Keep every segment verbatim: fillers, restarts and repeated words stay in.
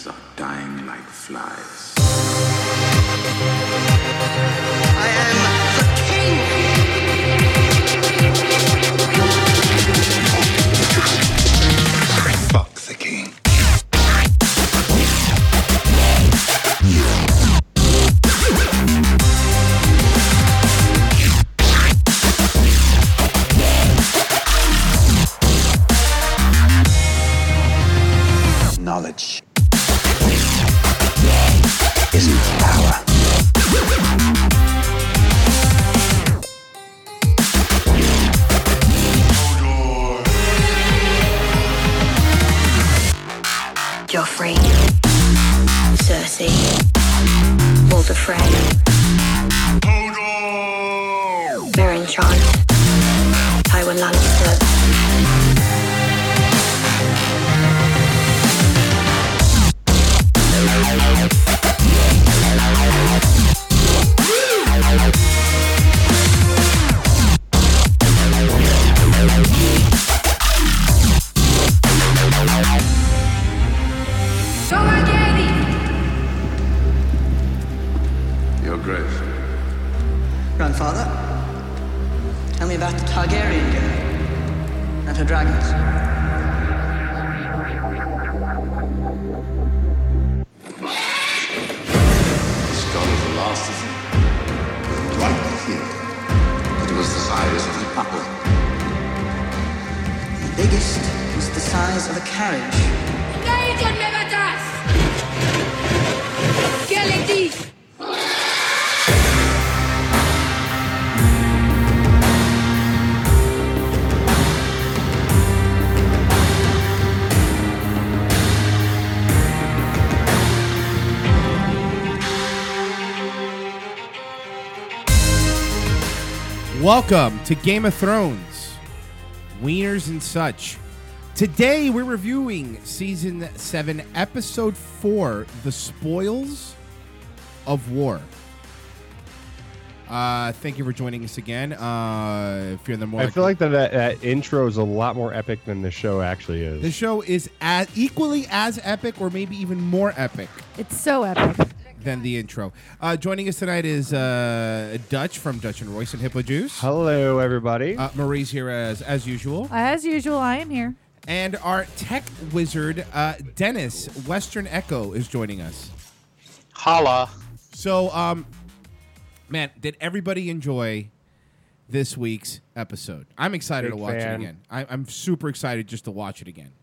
nations are dying like flies. I am the king! Fuck the king. Knowledge isn't power. Joffrey, Cersei, Walder Frey, Meryn Trant, Tywin Lannister. Your Grace. Grandfather, tell me about the Targaryen girl and her dragons. This god is the last, isn't it? Right here. It was the size of an apple. The biggest was the size of a carriage. Engage on Nevadas! Kill it deep! Welcome to Game of Thrones, Wieners and such. Today we're reviewing Season seven, Episode four, The Spoils of War. Uh, thank you for joining us again. Uh, if you're the more I feel like that, that that intro is a lot more epic than the show actually is. the show is as equally as epic, or maybe even more epic It's so epic. than the intro. Uh, joining us tonight is uh, Dutch from Dutch and Royce and Hippo Juice. Hello, everybody. Uh, Marie's here as as usual. As usual, I am here. And our tech wizard, uh, Dennis, Western Echo, is joining us. Holla. So, um, man, did everybody enjoy this week's episode? I'm excited Big to watch fan. it again. I, I'm super excited just to watch it again.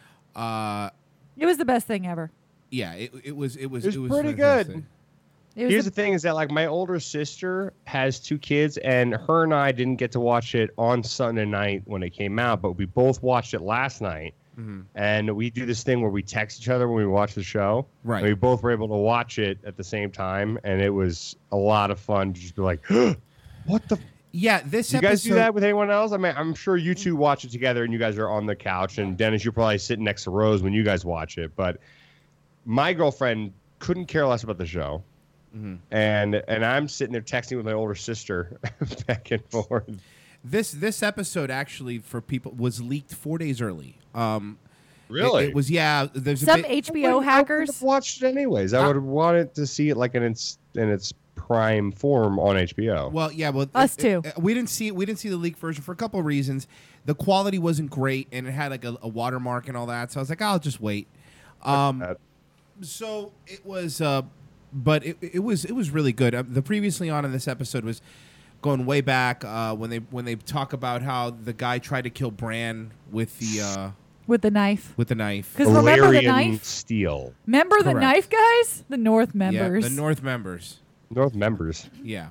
Uh, It was the best thing ever. yeah, it, it was. It was. It was pretty fantastic. good. It was Here's the- the thing: is that like my older sister has two kids, and her and I didn't get to watch it on Sunday night when it came out, but we both watched it last night. Mhm. And we do this thing where we text each other when we watch the show. Right. And we both were able to watch it at the same time, and it was a lot of fun to just be like, "What the." Yeah, this Do you episode. guys do that with anyone else? I mean, I'm sure you two watch it together, and you guys are on the couch. And Dennis, you're probably sitting next to Rose when you guys watch it. But my girlfriend couldn't care less about the show, Mhm. and and I'm sitting there texting with my older sister back and forth. This this episode actually for people was leaked four days early. Um, Really? It, it was yeah. There's a some bit, H B O I would hackers. have watched it anyways. I Uh, would have wanted to see it like in its in its prime form on H B O. Well, yeah, well, Us it- too. it- we didn't see it. We didn't see the leaked version for a couple of reasons. The quality wasn't great, and it had like a, a watermark and all that. So I was like, I'll just wait. Um, Uh, so it was, uh, but it, it was it was really good. Uh, the previously on in this episode was going way back uh, when they when they talk about how the guy tried to kill Bran with the uh, With the knife. with the knife. Because remember the Valyrian knife? Steel. Remember the Correct. knife, guys? The North Yeah, members. the North members. North members. Yeah.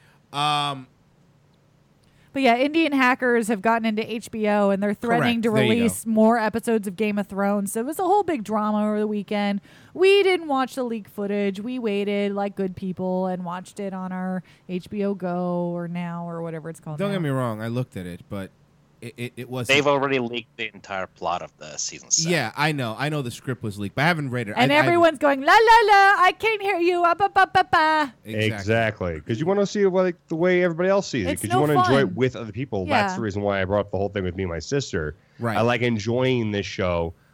Um, But yeah, Indian hackers have gotten into H B O and they're threatening Correct. to There you release more episodes of Game of Thrones. So it was a whole big drama over the weekend. We didn't watch the leaked footage. We waited like good people and watched it on our H B O Go or Now or whatever it's called. don't now. get me wrong. I looked at it, but it it, it wasn't. They've already leaked the entire plot of the season seven. Yeah, I know. I know the script was leaked, but I haven't read it. And I, I- everyone's going, la la la, I can't hear you. Ah, ba, ba, ba, ba. Exactly. Because you want to see it like the way everybody else sees it. It's Because no you want to enjoy it fun. with other people. Yeah. That's the reason why I brought up the whole thing with me and my sister. Right. I like enjoying this show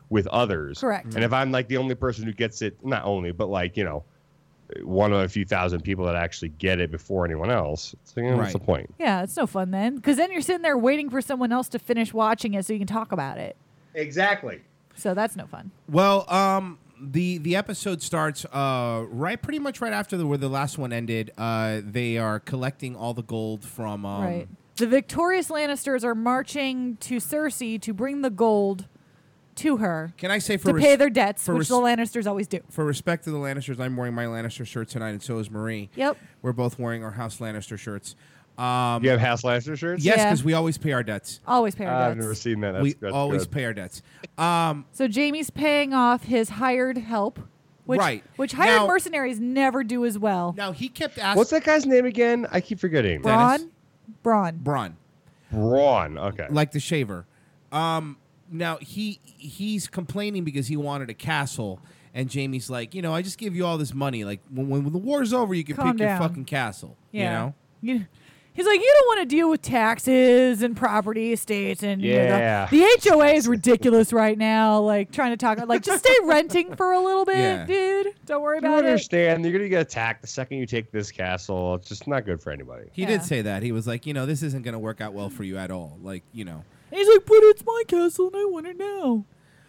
with others. Correct. And if I'm like the only person who gets it, not only, but like, you know, one of a few thousand people that actually get it before anyone else, it's like, you know, what's the Right. point? Yeah, it's no fun then. Because then you're sitting there waiting for someone else to finish watching it so you can talk about it. Exactly. So that's no fun. Well, um, the the episode starts uh, right, pretty much right after the, where the last one ended. Uh, they are collecting all the gold from. Um, right. The victorious Lannisters are marching to Cersei to bring the gold to her Can I say for to res- pay their debts, for which res- the Lannisters always do. for respect to the Lannisters, I'm wearing my Lannister shirt tonight, and so is Marie. Yep. We're both wearing our House Lannister shirts. Um, You have House Lannister shirts? Yes, Yeah. because we always pay our debts. Always pay our I've debts. never seen that. That's, we that's always good. pay our debts. Um, So Jamie's paying off his hired help, which, Right. which hired Now- mercenaries never do as well. now he kept asking. What's that guy's name again? I keep forgetting. Dennis? Braun? Braun. Braun, Braun. Okay. like the shaver. Um, now he he's complaining because he wanted a castle, and Jamie's like, you know, I just give you all this money. Like when, when the war's over, you can Calm pick your down. fucking castle. Yeah. You know. You- he's like, you don't want to deal with taxes and property estates and you know, the- Yeah. the, H O A is ridiculous right now. Like trying to talk, like just stay renting for a little bit, Yeah. dude. Don't worry You about it. understand? You're gonna get attacked the second you take this castle. It's just not good for anybody. He Yeah. did say that. He was like, you know, this isn't going to work out well for you at all. Like, you know. And he's like, but it's my castle and I want it now.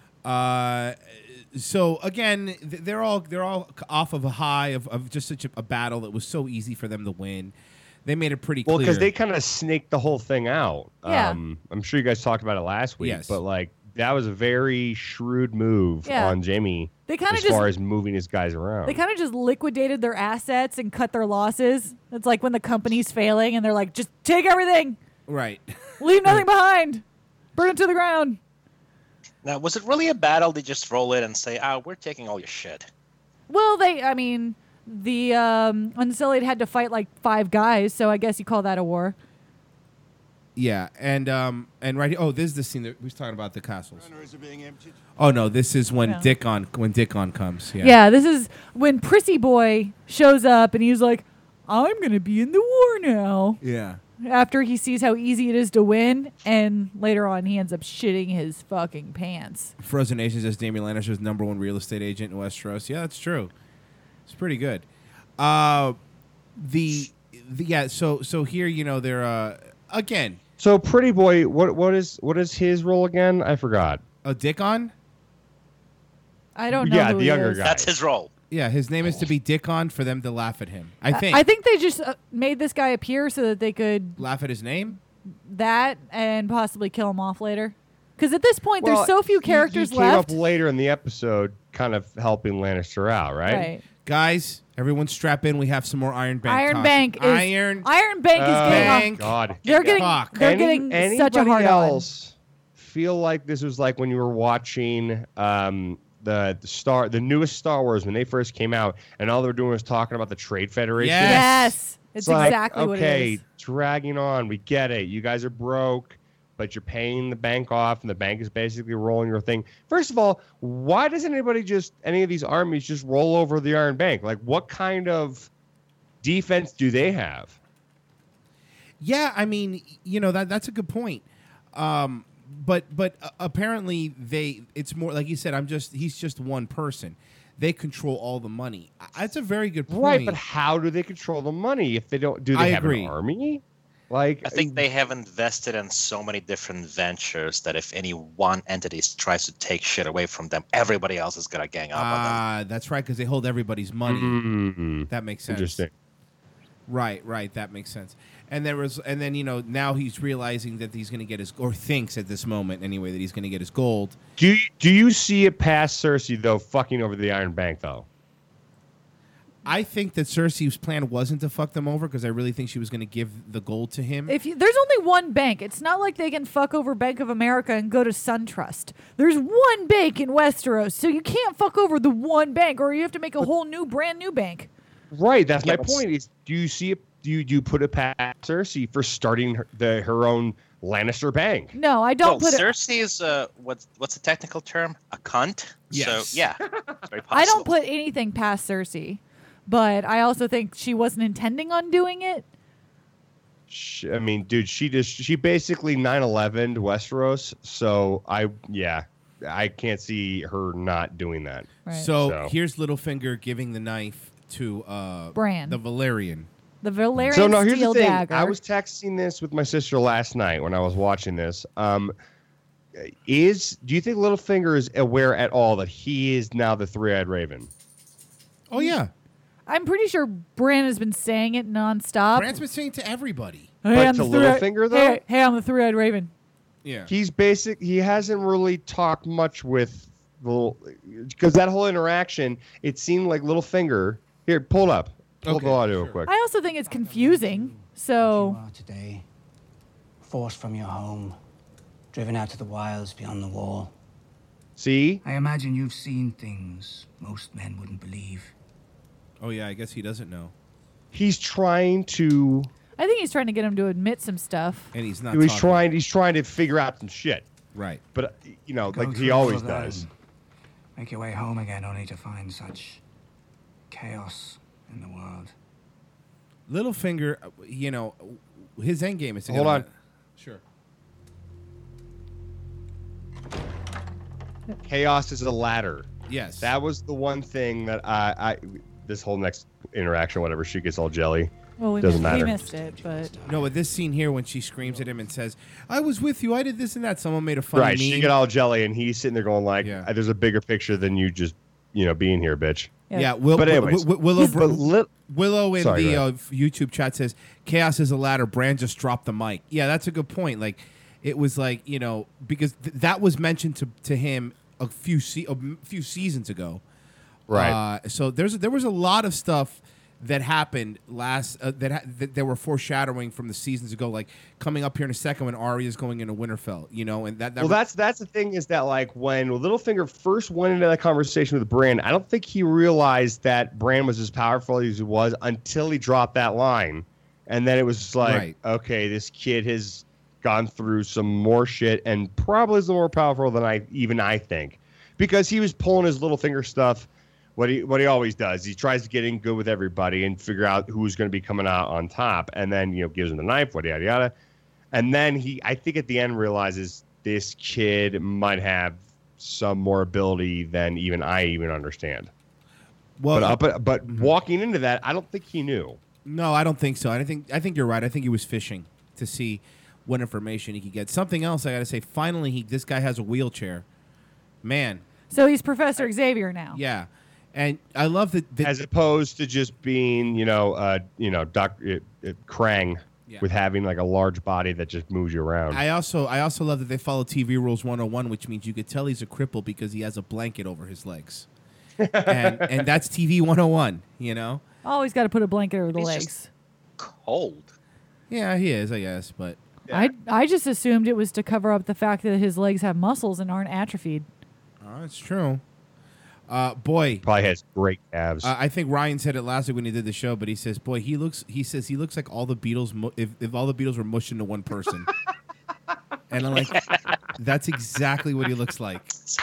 Uh, so again, th- they're all they're all c- off of a high of, of just such a, a battle that was so easy for them to win. They made it pretty Well, clear. because they kind of snaked the whole thing out. Yeah. Um, I'm sure you guys talked about it last week, Yes. but like that was a very shrewd move Yeah. on Jamie They kind as of just far as moving his guys around. They kind of just liquidated their assets and cut their losses. It's like when the company's failing and they're like, just take everything, right. leave nothing behind, burn it to the ground. Now, was it really a battle? They just roll in and say, "Ah, we're taking all your shit." Well, they, I mean, the um, Unsullied had to fight like five guys, so I guess you call that a war. Yeah, and um and right. Oh, this is the scene that we was talking about the castles. Oh no, this is when Yeah. Dickon when Dickon comes. Yeah. Yeah, this is when Prissy Boy shows up and he's like, I'm going to be in the war now. Yeah. After he sees how easy it is to win, and later on he ends up shitting his fucking pants. Frozen Nation says Damian Lannister's number one real estate agent in Westeros. Yeah, that's true. It's pretty good. Uh, the, the yeah. So so here you know they're uh again so, Pretty Boy, what what is what is his role again? I forgot. a Dickon. I don't know. Yeah, who the he younger is. guy. That's his role. Yeah, his name is to be Dickon for them to laugh at him. I I- think. I think they just uh, made this guy appear so that they could laugh at his name. that and possibly kill him off later. Because at this point, Well, there's so few he- characters he came left. up later in the episode, kind of helping Lannister out, right? Right. Guys, everyone strap in. We have some more Iron Bank. Iron talk. Bank is Iron. Iron Bank is Oh, getting off. Bank. God. They're getting Fuck. they're Any- getting such a anybody hard on. else feel like this was like when you were watching um, the the star the newest Star Wars when they first came out, and all they were doing was talking about the Trade Federation. Yes. Yes, it's like, exactly what it okay, is. dragging on. We get it. You guys are broke, but you're paying the bank off, and the bank is basically rolling your thing. First of all, why doesn't anybody just any of these armies just roll over the Iron Bank? Like, what kind of defense do they have? Yeah, I mean, you know that that's a good point. Um, but but uh, apparently they it's more like you said. I'm just he's just one person. They control all the money. I- That's a very good point. Right, but how do they control the money if they don't? Do they I have agree. an army? Like, I think they have invested in so many different ventures that if any one entity tries to take shit away from them, everybody else is gonna gang up on them. Ah, that's right, because they hold everybody's money. Mm, That makes sense. interesting. Right, right. That makes sense. And there was, and then you know, now he's realizing that he's going to get his, or thinks at this moment anyway, that he's going to get his gold. Do you, do you see it past Cersei though, fucking over the Iron Bank though? I think that Cersei's plan wasn't to fuck them over because I really think she was going to give the gold to him. If you, there's only one bank, it's not like they can fuck over Bank of America and go to SunTrust. There's one bank in Westeros, so you can't fuck over the one bank, or you have to make a whole new, brand new bank. Right, that's Yeah, my but- point. Is do you see it? Do you, do you put it past Cersei for starting her, the her own Lannister bank? No, I don't well, put it. Cersei is uh, what's what's the technical term? A cunt. Yes. So yeah, it's very possible. I don't put anything past Cersei, but I also think she wasn't intending on doing it. She, I mean, dude, she just she basically nine eleven Westeros. So I yeah, I can't see her not doing that. Right. So, So- here's Littlefinger giving the knife to uh, Bran. the Valerian. The Valerian So no, here's steel the thing. dagger. I was texting this with my sister last night when I was watching this. Um, is do you think Littlefinger is aware at all that he is now the three-eyed raven? Oh yeah, I'm pretty sure Bran has been saying it nonstop. Bran's been saying to everybody. Hey, But I'm to the three-eyed- Littlefinger, though? Hey, hey, I'm the three-eyed raven. Yeah. He's basic. He hasn't really talked much with little because that whole interaction. It seemed like Littlefinger. Here, pull it up. Pull Okay, the audio real sure. quick. I also think it's confusing. You So are today, forced from your home, driven out to the wilds beyond the wall. See, I imagine you've seen things most men wouldn't believe. Oh yeah, I guess he doesn't know, he's trying to. I think he's trying to get him to admit some stuff. and he's not. He's talking. trying. He's trying to figure out some shit. Right. But uh, you know, Go like through he all always of that does. and Make your way home again, only to find such chaos in the world. Littlefinger, uh, you know, his end game is to Hold get on. him- Sure. Chaos is a ladder. Yes. That was the one thing that I, I this whole next interaction, whatever, she gets all jelly. Well, we, Doesn't missed, we matter. missed it, but No, but this scene here when she screams at him and says, "I was with you. I did this and that." Someone made a funny Right, meme. she get all jelly, and he's sitting there going like, Yeah. "Uh, "There's a bigger picture than you just, you know, being here, bitch." yeah. yeah, Will, But Will- anyways, Will- Willow, But lit- Willow in Sorry, the go uh, ahead. YouTube chat says, "Chaos is a ladder." Bran just dropped the mic. Yeah, that's a good point. Like, it was like, you know, because th- that was mentioned to to him a few se- a m- few seasons ago. Right. Uh, so there's there was a lot of stuff that happened last uh, that, ha- that that were foreshadowing from the seasons ago, like coming up here in a second when Arya's going into Winterfell, you know, and that, that Well, that's that's the thing is that like when Littlefinger first went into that conversation with Bran, I don't think he realized that Bran was as powerful as he was until he dropped that line, and then it was just like, Right. okay, this kid has gone through some more shit and probably is more powerful than I even I think, because he was pulling his Littlefinger stuff. What he what he always does, he tries to get in good with everybody and figure out who's going to be coming out on top, and then you know gives him the knife, what yada yada, and then he I think at the end realizes this kid might have some more ability than even I even understand. well, But uh, but but walking into that, I don't think he knew. no, I don't think so. I think I think you're right. I think he was fishing to see what information he could get. Something else I got to say. Finally, he this guy has a wheelchair. Man, So he's Professor Xavier now. yeah, and I love that. that As opposed to just being, you know, uh, you know, Doc uh, uh, Krang Yeah. with having like a large body that just moves you around. I also I also love that they follow T V rules one oh one, which means you could tell he's a cripple because he has a blanket over his legs, and and that's T V one oh one. You know. Always got to put a blanket over the He's legs. just cold. Yeah, he is, I guess, but I I just assumed it was to cover up the fact that his legs have muscles and aren't atrophied. oh, it's true. Uh, boy, Probably has great abs. Uh, I think Ryan said it last week when he did the show, but he says, "Boy, he looks." He says he looks like all the Beatles. Mu- if if all the Beatles were mushed into one person, and I'm like, that's exactly what he looks like.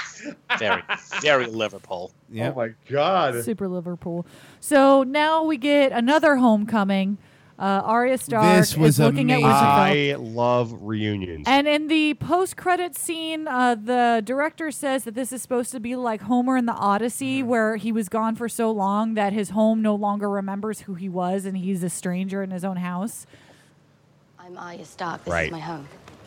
Very, very Liverpool. Yeah. Oh my god. Super Liverpool. So now we get another homecoming. Uh, Arya Stark This was is looking amazing. at Winterfell. I love reunions. And in the post-credit scene, uh, the director says that this is supposed to be like Homer in the Odyssey, Mm-hmm. where he was gone for so long that his home no longer remembers who he was, and he's a stranger in his own house. I'm Arya Stark. This Right. is my home.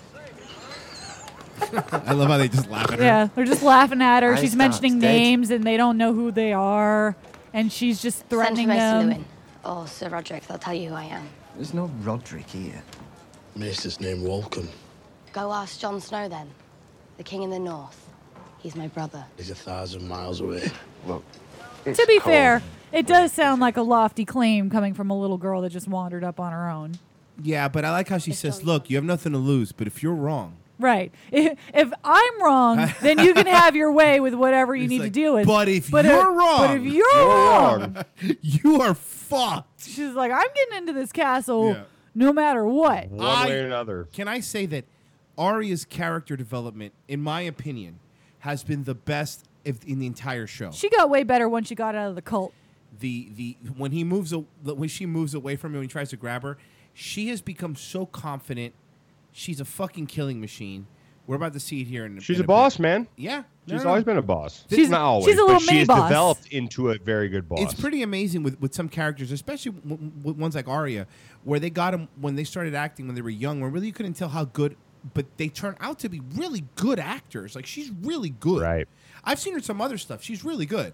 I love how they just laugh at her. Yeah, they're just laughing at her. Arya She's Stark's mentioning dead. names, and they don't know who they are, and she's just Send threatening for Maester them. Lewin or Sir Roderick. They'll tell you who I am. There's no Roderick here. Maester's name Walcom. Go ask Jon Snow then, the king in the north. He's my brother. He's a thousand miles away. Look, To be fair, it does sound like a lofty claim coming from a little girl that just wandered up on her own. Yeah, but I like how she It's says, Jon "Look, Snow. you have nothing to lose, but if you're wrong, Right. If, if I'm wrong, then you can have your way with whatever you It's need to like, deal with. but if But you're But wrong, if you're, wrong, wrong. you are fucked." she's like, I'm getting into this castle Yeah. no matter what. One I- way or another. Can I say that Arya's character development, in my opinion, has been the best if, in the entire show? She got way better once she got out of the cult. the the when he moves a, when she moves away from him when he tries to grab her, she has become so confident. She's a fucking killing machine. We're about to see it here. In, She's in a boss, man. Yeah. No, She's no, always no. been a boss. She's- not always, she's a little but she mini has boss. developed into a very good boss. It's pretty amazing with, with some characters, especially w- w- with ones like Arya, where they got them when they started acting when they were young, where really you couldn't tell how good, but they turn out to be really good actors. Like, she's really good. Right. I've seen her in some other stuff. She's really good.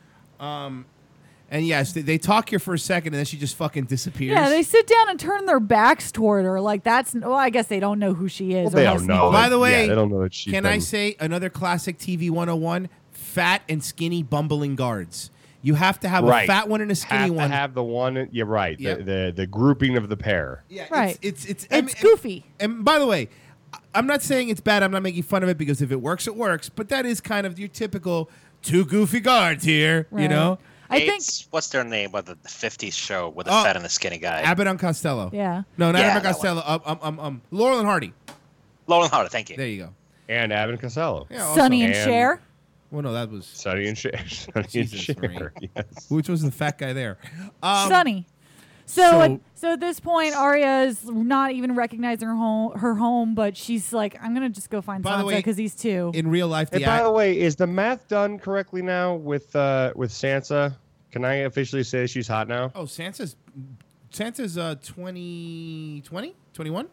Um, and yes, they, they talk here for a second, and then she just fucking disappears. Yeah, they sit down and turn their backs toward her. Like that's. Well, I guess they don't know who she is. Well, or they how don't sneaky- know. By the way, Yeah, they don't know that she's can I been- say another classic T V one oh one? Fat and skinny bumbling guards. You have to have Right. a fat one and a skinny have one. to have the one. You're right. Yeah. The, the the grouping of the pair. Yeah, Right. It's it's it's, It's I mean, goofy. And, and by the way, I- I'm not saying it's bad. I'm not making fun of it because if it works, it works. But that is kind of your typical two goofy guards here. You Right. know, I think. It's, what's their name? What the fifties show with the Oh, fat and the skinny guy? Abbott and Costello. Yeah. No, not Yeah, Abbott that Costello. Um, um, um, um, Laurel and Hardy. Lauren Hardy, thank you. There you go. And Abbott and Costello. Yeah, also- Sonny and And- Cher. Well, no, that was Sonny and Cher. Sonny and Jesus, Cher. Marie. Yes. which was the fat guy there. Um, Sonny. So, so- at, so at this point, Arya is not even recognizing her home, her home, but she's like, "I'm gonna just go find By the Sansa way, because he's two." In real life, the Hey, by act- the way, is the math done correctly now with uh, with Sansa? Can I officially say she's hot now? oh, Sansa's Sansa's uh twenty, twenty, twenty-one.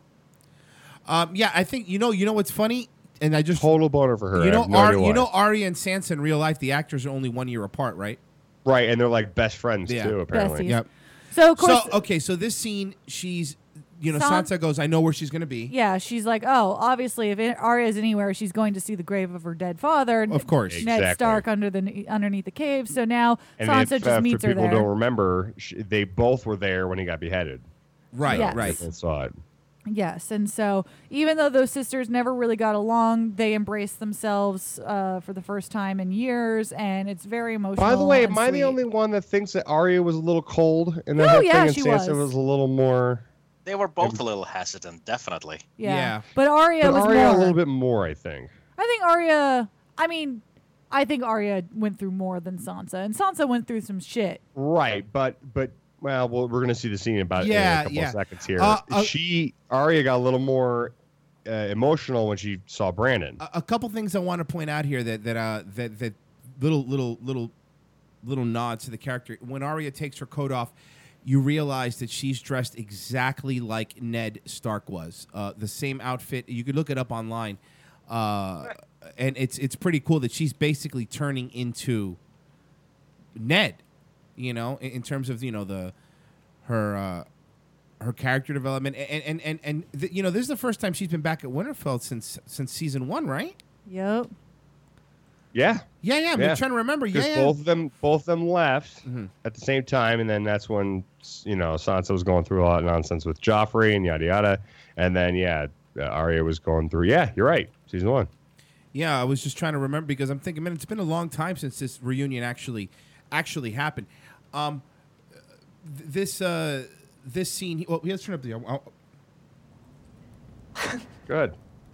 Um, yeah, I think you know. You know what's funny, and I just Total boner for her. you I know, have no Ar- idea you why. know, Arya and Sansa in real life, the actors are only one year apart, right? Right, and they're like best friends Yeah. too. Apparently. Besties. Yep. So of course, So okay, so this scene, she's, you know, San- Sansa goes, I know where she's gonna be. yeah, she's like, "Oh, obviously, if Arya is anywhere, she's going to see the grave of her dead father, Of course. Ned Exactly. Stark under the underneath the cave." So now And Sansa if, just uh, meets for her people who there. don't remember, sh- they both were there when he got beheaded. Right, Yes. right. I saw it. Yes, and so even though those sisters never really got along, they embraced themselves uh, for the first time in years, and it's very emotional. By the way, and am I the sweet. only one that thinks that Arya was a little cold and that No, whole yeah, thing, and she Sansa was. was a little more? They were both a little hesitant, definitely. Yeah. Yeah. But Arya But was Arya more. a little bit more, I think. I think Arya. I mean, I think Arya went through more than Sansa, and Sansa went through some shit. Right, but but well, well we're gonna see the scene about Yeah, in a couple yeah. of seconds here. Uh, uh, she Arya got a little more uh, emotional when she saw Brandon. A, a couple things I want to point out here that that uh that that little little little little nods to the character. When Arya takes her coat off, you realize that she's dressed exactly like Ned Stark was. Uh, the same outfit. You could look it up online, uh, and it's it's pretty cool that she's basically turning into Ned. You know, in, in terms of you know the her uh, her character development, and and and and the, you know this is the first time she's been back at Winterfell since since season one, right? Yep. yeah, Yeah, yeah. I'm Yeah. trying to remember. Yeah, because yeah. both of them both of them left Mhm. at the same time, and then that's when you know Sansa was going through a lot of nonsense with Joffrey and yada yada, and then yeah, uh, Arya was going through. Yeah, you're right. Season one. Yeah, I was just trying to remember because I'm thinking, man, it's been a long time since this reunion actually actually happened. Um, th- this uh, this scene. Well, let's turn up the. I'll- Good.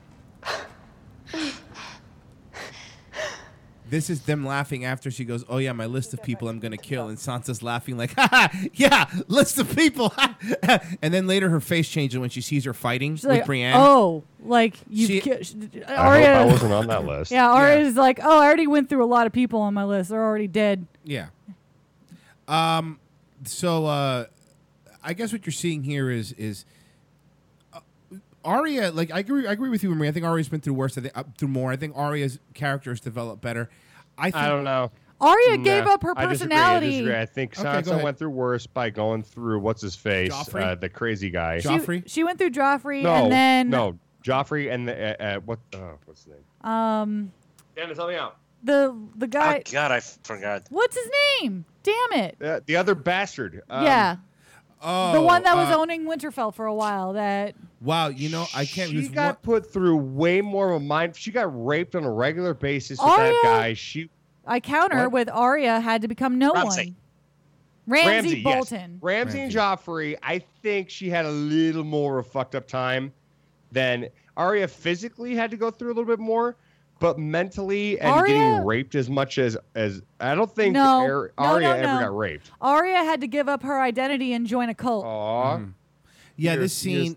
This is them laughing after she goes, "Oh yeah, my list of people I'm gonna kill," and Sansa's laughing like, "Ha ha, yeah, list of people." And then later her face changes when she sees her fighting She's with like, Brienne. "Oh, like you." She- ki- I Arya. hope I wasn't on that list. Yeah, Arya's like, "Oh, I already went through a lot of people on my list. They're already dead." Yeah. Um. So, uh, I guess what you're seeing here is is uh, Arya. Like, I agree. I agree with you, Marie. I think Arya's been through worse. I think uh, through more. I think Arya's character has developed better. I think. I don't know. Arya gave Nah, up her I disagree, personality. I, disagree. I think Okay, go Sansa ahead. went through worse by going through what's his face, Joffrey? uh, the crazy guy. She, Joffrey? she went through Joffrey, no, and then no, Joffrey and the uh, uh, what? Uh, what's his name? um, Dennis, help me out. the the guy. oh God, I f- forgot. What's his name? Damn it! Uh, the other bastard. Um, yeah, Oh, the one that was uh, owning Winterfell for a while. That Wow. You know, I can't. She there's got one- put through way more of a mind. She got raped on a regular basis with Arya- that guy. She I counter What? with Arya had to become no Ramsay. one. Ramsay, yes. Bolton. Ramsay and Joffrey. I think she had a little more of a fucked up time than Arya. Physically had to go through a little bit more, but mentally and Arya- getting raped as much as as I don't think No. Ar- No, Arya no, ever no. got raped. Arya had to give up her identity and join a cult. Aw. Yeah, Here's- this scene.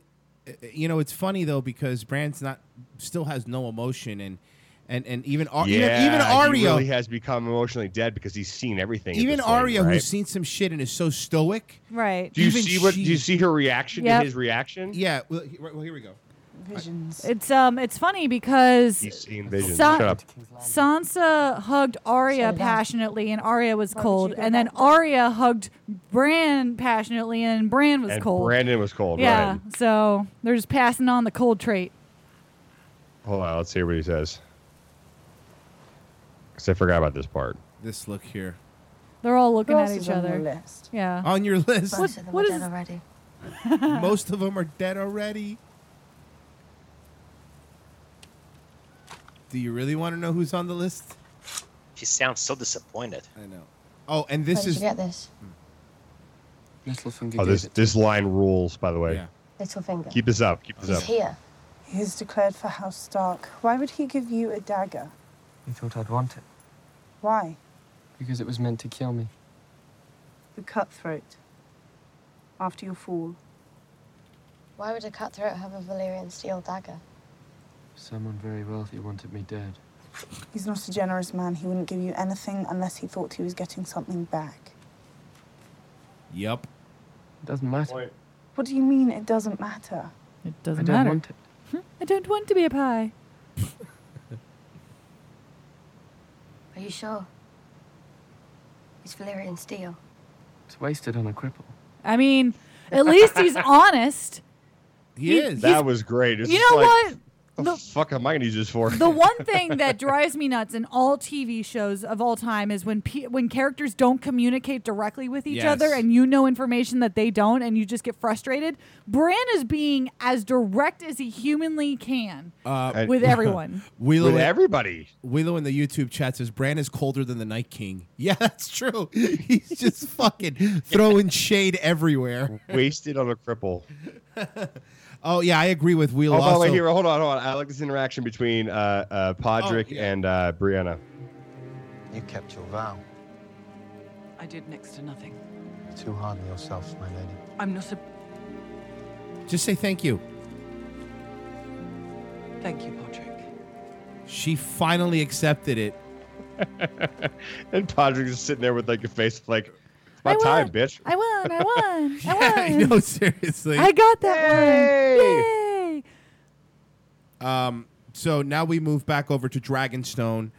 you know, it's funny though because Bran's not still has no emotion, and and and even Ar- yeah, even, even Arya he really has become emotionally dead because he's seen everything. at even this point, Arya, right? who's seen some shit and is so stoic. Right. Do you even see what? she- Do you see her reaction Yep. to his reaction? Yeah. Well, he- well here we go. Visions. It's um it's funny because He's seen visions. Sa- Shut up. Sansa hugged Arya So passionately, and Arya was Why would cold. you do And then that? Arya hugged Bran passionately, and Bran was And cold. Brandon was cold. yeah, Right. so they're just passing on the cold trait. Hold on. Let's hear what he says. Because I forgot about this part. This look here They're all looking Who at else each is on your other. list? Yeah. on your list. Most of them what are is- dead already. Most of them are dead already. Do you really want to know who's on the list? She sounds so disappointed. I know. Oh, and Where this did is you get this? Littlefinger Oh, gave this it. this line rules, by the way. yeah. Littlefinger. Keep this up. Keep this He's up. here. He is declared for House Stark. Why would he give you a dagger? He thought I'd want it Why? because it was meant to kill me. The cutthroat. After your fall. Why would a cutthroat have a Valyrian steel dagger? Someone very wealthy wanted me dead. He's not a generous man. He wouldn't give you anything unless he thought he was getting something back. Yep. It doesn't matter. What do you mean it doesn't matter? It I doesn't don't matter. want it. I don't want to be a pie. Are you sure? It's Valyrian steel. It's wasted on a cripple. I mean, at least he's honest. He, He- is. That was great. It's You just know like, what? The, The- fuck am I going to use this for? The one thing that drives me nuts in all T V shows of all time is when pe- when characters don't communicate directly with each Yes. other, and you know information that they don't, and you just get frustrated. Bran is being as direct as he humanly can uh, And- with everyone. Willow, With everybody. Willow in the YouTube chat says Bran is colder than the Night King. Yeah, that's true. He's just fucking throwing shade everywhere. Wasted on a cripple. Oh yeah, I agree with Willow. Oh, by the way, also. here, hold on, hold on. I like this interaction between uh, uh, Podrick Oh, yeah. and uh, Brianna. You kept your vow. I did next to nothing. Too hard on yourself, my lady. I'm not a... Just say thank you. Thank you, Podrick. She finally accepted it. And Podrick is sitting there with like a face of, like, it's my I time, won. bitch. I won. I won. I won. I know, seriously. I got that Yay! one. Yay! Um, so now we move back over to Dragonstone,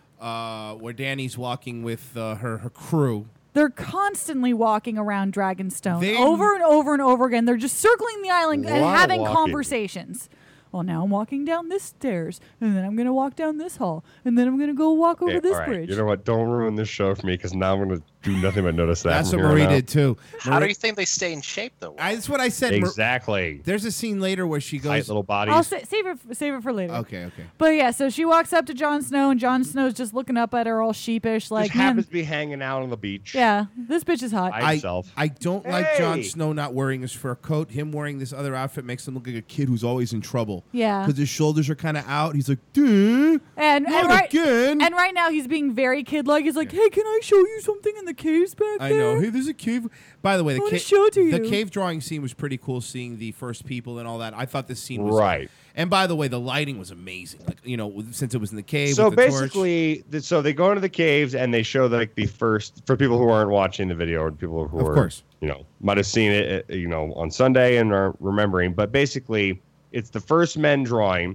uh, where Dany's walking with uh, her her crew. They're constantly walking around Dragonstone They- over and over and over again. They're just circling the island and Lot of having walking. conversations. Well, now I'm walking down this stairs, and then I'm going to walk down this hall, and then I'm going to go walk over Okay, this all right. bridge. You know what? Don't ruin this show for me because now I'm going to do nothing but notice that. That's from what here Marie on out. did too. How Marie- do you think they stay in shape, though? I, that's what I said. Mar- Exactly. There's a scene later where she Tight goes. little bodies. I'll sa- save it. f- Save it for later. Okay, okay. But yeah, so she walks up to Jon Snow, and Jon Snow's just looking up at her, all sheepish, like, Just man, happens to be hanging out on the beach. yeah, this bitch is hot. By I, himself. I don't like Jon Hey! Snow not wearing his fur coat. Him wearing this other outfit makes him look like a kid who's always in trouble. Yeah. Because his shoulders are kind of out. He's like, dude, and not and right, again. and right now he's being very kid-like. He's like, hey, can I show you something in the caves back I there? know. Hey, there's a cave. By the way, the, I wanna ca- show it to the you. cave drawing scene was pretty cool. Seeing the first people and all that. I thought this scene was Right. And by the way, the lighting was amazing. Like you know, with- since it was in the cave. So with the torch. basically, th- so they go into the caves and they show like the first for people who aren't watching the video or people who Of are, course. you know, might have seen it, uh, you know, on Sunday and are remembering. But basically, it's the first men drawing,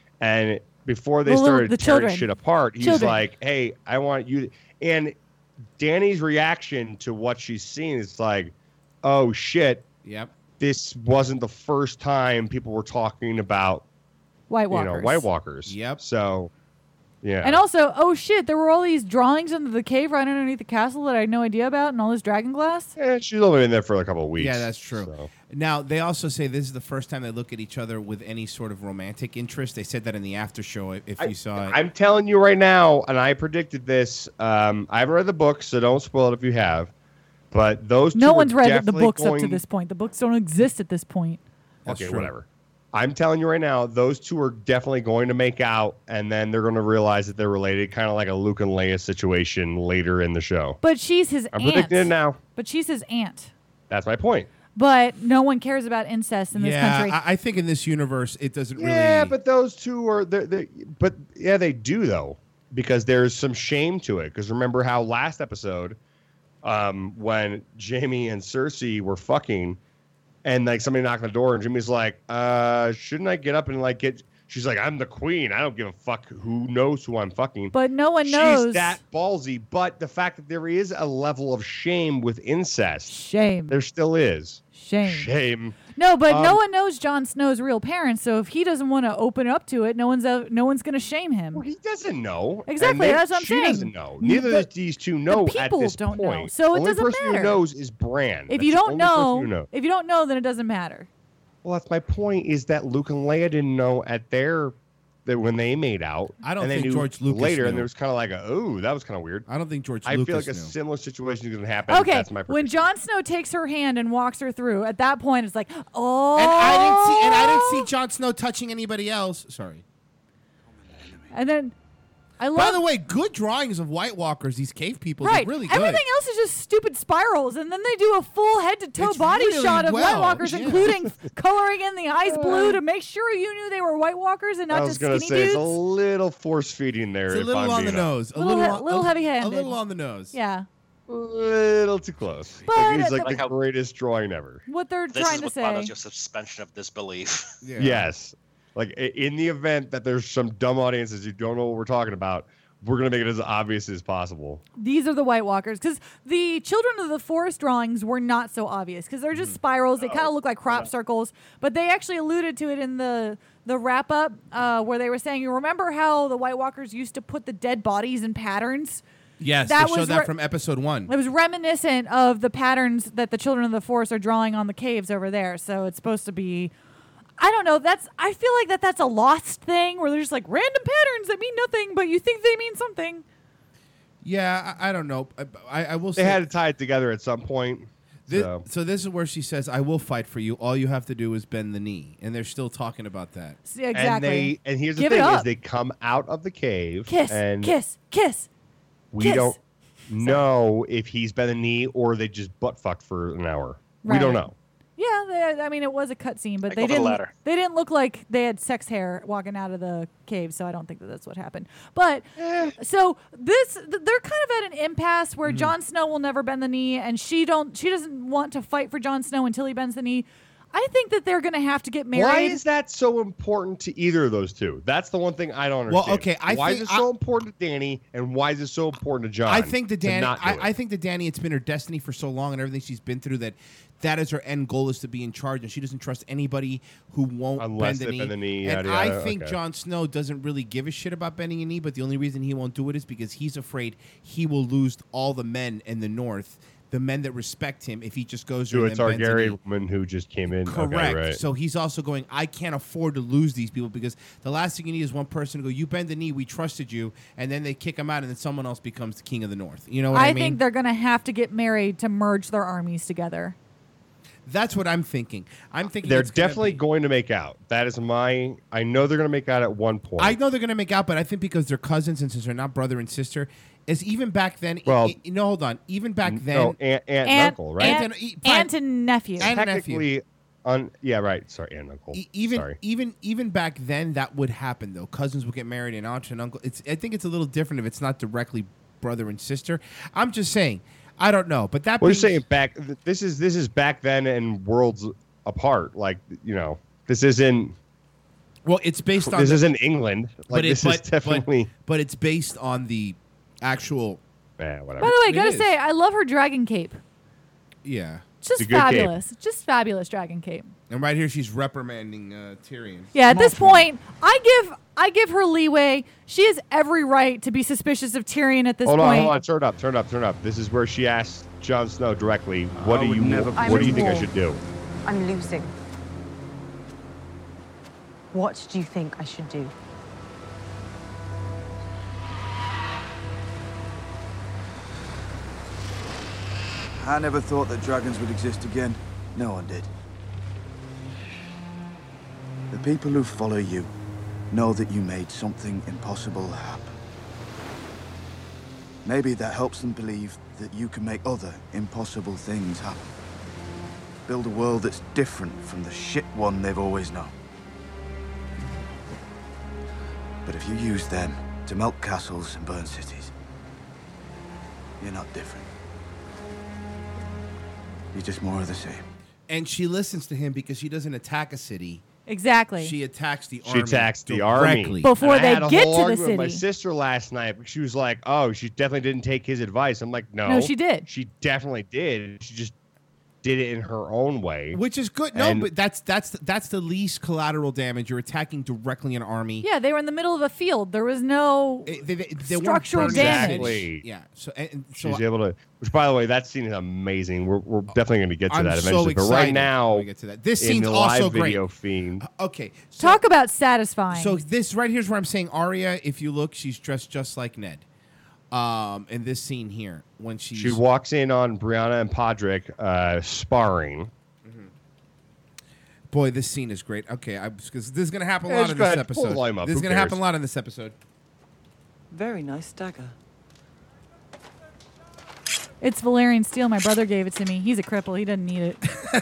and before they The little- started the tearing children. shit apart, he's Children. like, "Hey, I want you." And Danny's reaction to what she's seen is like, "Oh shit, Yep. this wasn't the first time people were talking about." White You know, Walkers. White Walkers. Yep. So, yeah. And also, oh shit, there were all these drawings under the cave right underneath the castle that I had no idea about, and all this dragon glass. Yeah, she's only been there for a couple of weeks. Yeah, that's true. so. Now they also say this is the first time they look at each other with any sort of romantic interest. They said that in the after show. If if you saw it, I'm telling you right now, and I predicted this. Um, I haven't read the book, so don't spoil it if you have. But those No two one's are read the definitely books going... up to this point. The books don't exist at this point. That's Okay, true. whatever. I'm telling you right now, those two are definitely going to make out, and then they're going to realize that they're related, kind of like a Luke and Leia situation later in the show. But she's his I'm aunt. predicting it now. But she's his aunt. That's my point. but no one cares about incest in this yeah, country. I, I think in this universe it doesn't really. Yeah, but those two are they're, they're, but yeah, they do though, because there's some shame to it. Because remember how last episode, um, when Jamie and Cersei were fucking, and like somebody knocked on the door, and Jimmy's like, "Uh, shouldn't I get up and like get?" She's like, "I'm the queen. I don't give a fuck who knows who I'm fucking." But no one knows. She's that ballsy. But the fact that there is a level of shame with incest, shame, there still is shame. Shame. No, but Um, no one knows Jon Snow's real parents. So if he doesn't want to open up to it, no one's uh, no one's going to shame him. Well, he doesn't know. Exactly, And they- that's what I'm she saying. doesn't know. Neither But does these two know the at people this don't point. know. So it Only doesn't person matter. who knows is Bran. If That's you the don't only person know, who knows. if you don't know, then it doesn't matter. Well, that's my point. Is that Luke and Leia didn't know at their that when they made out. I don't and they think knew George Lucas later, knew. and there was kind of like a oh, that was kind of weird. I don't think George I Lucas feel like a knew. similar situation is going to happen. Okay, That's my when Jon Snow takes her hand and walks her through, at that point it's like, oh. And I didn't see. And I didn't see Jon Snow touching anybody else. Sorry. And then I love. By the way, good drawings of White Walkers. These cave people Right. look really good. Everything else is just stupid spirals, and then they do a full head-to-toe It's body really shot of well, White Walkers, yeah. including coloring in the eyes blue to make sure you knew they were White Walkers and not I was just going skinny to say dudes. it's a little force feeding there. It's a if little I'm on the being nose. A Little little, he- on- little a- heavy-handed. A little on the nose. Yeah. A little too close. But like, he's at like the- the greatest drawing ever. What they're This trying is to what say. follows your suspension of disbelief. Yeah. Yes. Like i- in the event that there's some dumb audiences who don't know what we're talking about, we're going to make it as obvious as possible. These are the White Walkers, because the Children of the Forest drawings were not so obvious, because they're Mm-hmm. just spirals. They kind of look like crop circles, but they actually alluded to it in the the wrap up uh, where they were saying, you remember how the White Walkers used to put the dead bodies in patterns? Yes, That they showed was that re- from episode one. It was reminiscent of the patterns that the Children of the Forest are drawing on the caves over there. So it's supposed to be, I don't know. That's I feel like that that's a lost thing where they're just like random patterns that mean nothing, but you think they mean something. Yeah, I, I don't know. I, I, I will They say had to tie it together at some point. This, so. so this is where she says, "I will fight for you. All you have to do is bend the knee," and they're still talking about that. Yeah, exactly. And they and here's Give the it thing: is up. they come out of the cave, Kiss, and kiss, kiss. we kiss. don't know if he's bent the knee or they just butt fucked for an hour. We don't Right. know. Yeah, they, I mean it was a cutscene, but I they go for the didn't. latter. They didn't look like they had sex hair walking out of the cave, so I don't think that that's what happened. But so this, th- they're kind of at an impasse Mm-hmm. where Jon Snow will never bend the knee, and she don't. She doesn't want to fight for Jon Snow until he bends the knee. I think that they're going to have to get married. Why is that so important to either of those two? That's the one thing I don't Well, understand. okay, I why think is it so important to Danny, and why is it so important to John? I think the to Danny. not do it? I, I think the Danny. It's been her destiny for so long, and everything she's been through that. That is her end goal, is to be in charge, and she doesn't trust anybody who won't Unless bend the they knee. bend the knee, and yada, I yada, think okay. Jon Snow doesn't really give a shit about bending a knee, but the only reason he won't do it is because he's afraid he will lose all the men in the North, the men that respect him, if he just goes to there a and then bends a knee. Targaryen woman who just came in. Correct. Okay, right. So he's also going, I can't afford to lose these people, because the last thing you need is one person to go, you bend the knee, we trusted you, and then they kick him out, and then someone else becomes the king of the North. You know what I, I mean? think they're going to have to get married to merge their armies together. That's what I'm thinking. I'm thinking They're it's gonna definitely be- going to make out. That is my. I know they're going to make out at one point. I know they're going to make out, but I think because they're cousins and since they're not brother and sister, is even back then. Well- i- i- no, hold on. Even back then, no, aunt, aunt and Aunt, uncle, right? aunt, And- e- fine. aunt and nephew. And nephew. Technically, un, yeah, right. Sorry, aunt and uncle. E- even Sorry. even even back then, that would happen though. Cousins would get married, and aunt and uncle. It's I think it's a little different if it's not directly brother and sister. I'm just saying. I don't know, but that. We're being- saying back. th- This is this is back then and worlds apart. Like you know, this isn't. Well, it's based on. This the- isn't England. Like but it- this but- is definitely. But, but it's based on the actual. Yeah, whatever. By the way, It gotta is. say, I love her dragon cape. Yeah. Just It's a good cape. fabulous. Just fabulous dragon cape. And right here, she's reprimanding uh, Tyrion. Yeah, at this Small, small. point, I give I give her leeway. She has every right to be suspicious of Tyrion at this Hold on, point. hold on. Turn it up, turn it up, turn it up. This is where she asks Jon Snow directly, "What I do would you? never- What I'm do you at think I war. should do?" I'm losing. What do you think I should do? I never thought that dragons would exist again. No one did. The people who follow you know that you made something impossible happen. Maybe that helps them believe that you can make other impossible things happen. build a world that's different from the shit one they've always known. But if you use them to melt castles and burn cities, you're not different. You're just more of the same. And she listens to him because she doesn't attack a city. Exactly. She attacks the She army. attacks the directly. army Before And I they had a get whole to the argument with my city. sister last night. She was like, "Oh, she definitely didn't take his advice." I'm like, "No, No, she did. She definitely did. She just did it in her own way, Which is good. No, And- but that's that's that's the least collateral damage. You're attacking directly an army. Yeah, they were in the middle of a field. There was no They, they, they weren't structural burning damage. Exactly. Yeah. So, and, and She so was able to. Which, by the way, that scene is amazing. We're, we're definitely going to get to I'm that so eventually. but excited right now, when we get to that. This in scene's the also live great. video fiend. Okay. So, Talk about satisfying. so this right here's where I'm saying Arya. If you look, she's dressed just like Ned. Um, in this scene here, when she's She walks in on Brianna and Podrick uh, sparring. boy, this scene is great. Okay, because this is gonna happen a Yeah, lot just in go this ahead, pull episode. the volume up. This is Who gonna happen cares? a lot in this episode. Very nice dagger. It's Valerian steel. My brother gave it to me. He's a cripple. He doesn't need it.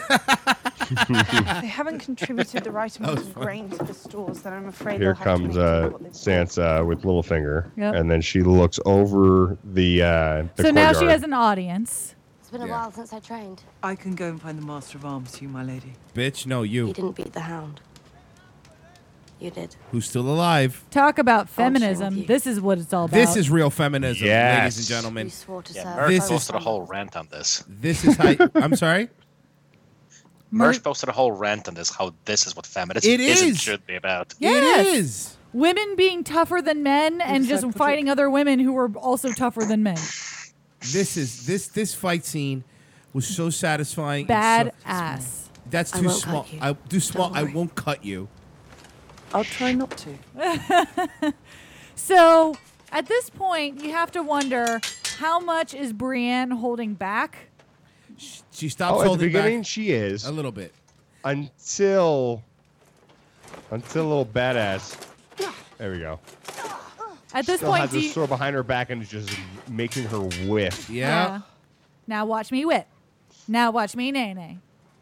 They haven't contributed the right amount of grain to the stores, then I'm afraid Here they'll have comes to make uh, do what they've Sansa with Littlefinger, Yep. and then she looks over the. Uh, the So now she courtyard. has an audience. It's been a Yeah. while since I trained. I can go and find the Master of Arms to you, my lady. Bitch, no, you. You didn't beat the Hound. You did. Who's still alive? Talk about shame with feminism. you. This is what it's all about. This is real feminism, Yes. ladies and gentlemen. You swore to Yeah, serve. Merc This is- posted a whole rant on this. This is how. I'm sorry. Merch posted a whole rant on this, how this is what feminism It is and is. should be about. Yes. It is. Women being tougher than men and just Exactly. fighting other women who were also tougher than men. This is this this fight scene was so satisfying. and so- Badass. that's I too won't small. cut you. I do small. Don't I worry. won't cut you. I'll try not to. So at this point, you have to wonder how much is Brienne holding back? She stops Oh, at the holding beginning, back she is a little bit. until until a little badass. There we go. At this Still point, has do the you, sword behind her back and is just making her whiff. Yeah. Now watch me whip. Now watch me nay nay.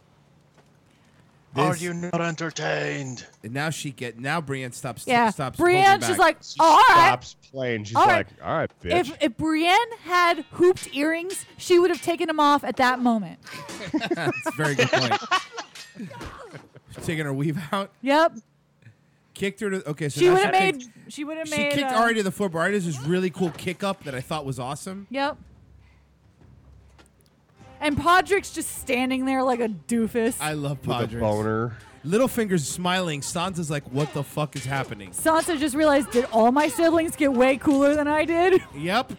Are This- you not entertained? And now she get now Brienne stops. Yeah, stops. Brienne's holding just back. like, oh, all right. Stops playing. She's All right. like, all right, bitch. If if Brienne had hooped earrings, she would have taken them off at that moment. That's a very good point. She's taking her weave out, Yep. kicked her to. Okay, so She now would have kicked- made. She would have She made. kicked uh, Arya to the floor, but Arya does this really cool kick up that I thought was awesome. Yep. And Podrick's just standing there like a doofus. I love with a Podrick. boner. Littlefinger's smiling. Sansa's like, "What the fuck is happening?" Sansa just realized, did all my siblings get way cooler than I did? Yep.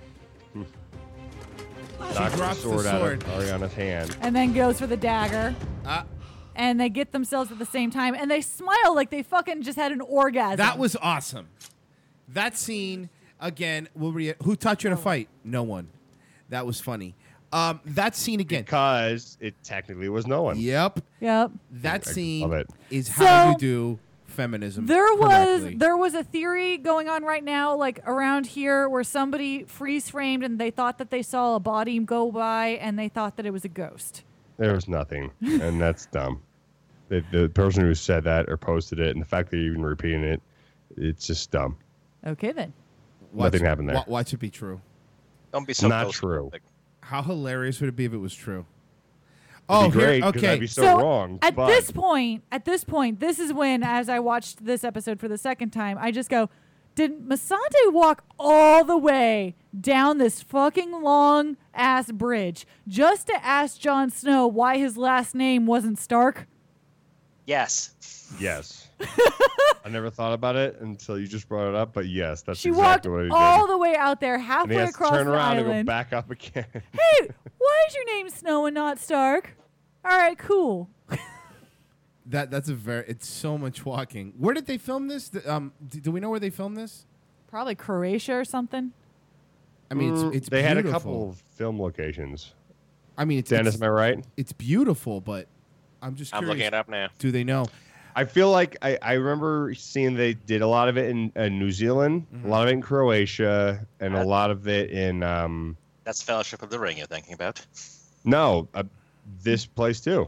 Knocks the drops the sword out sword. of Ariana's hand. And then goes for the dagger. Uh, And they get themselves at the same time. And they smile like they fucking just had an orgasm. that was awesome. That scene again. Will we, who taught you to fight? No one. That was funny. Um, that scene again. Because it technically was no one. Yep. Yep. That I scene love it. is So, how you do feminism. There was correctly. there was a theory going on right now, like around here, where somebody freeze framed and they thought that they saw a body go by and they thought that it was a ghost. There was nothing, and that's dumb. The, the person who said that or posted it, and the fact that you're even repeating it, it's just dumb. Okay then. Watch- Nothing happened there. wa- Watch it be true. Don't be so Not close. true. How hilarious would it be if it was true? It'd Oh, be great, here, 'cause okay. I'd be so, wrong. At but this point, at this point, this is when, as I watched this episode for the second time, I just go, did Masante walk all the way down this fucking long ass bridge just to ask Jon Snow why his last name wasn't Stark? Yes. yes. I never thought about it until you just brought it up, but yes, that's She exactly what walked he all did. the way out there, And he halfway has to across turn the around and go island. back up again. Hey, why is your name Snow and not Stark? All right, cool. That that's a very. It's so much walking. Where did they film this? The- Um, do, do we know where they filmed this? Probably Croatia or something. I mean, Mm, it's it's they beautiful. had a couple of film locations. I mean, it's, Dennis, it's, am I right? it's beautiful, but I'm just I'm curious. looking it up now. Do they know? I feel like I, I remember seeing they did a lot of it in, in New Zealand, Mm-hmm. a lot of it in Croatia, and a Uh, lot of it in um That's Fellowship of the Ring you're thinking about. no uh, this place too.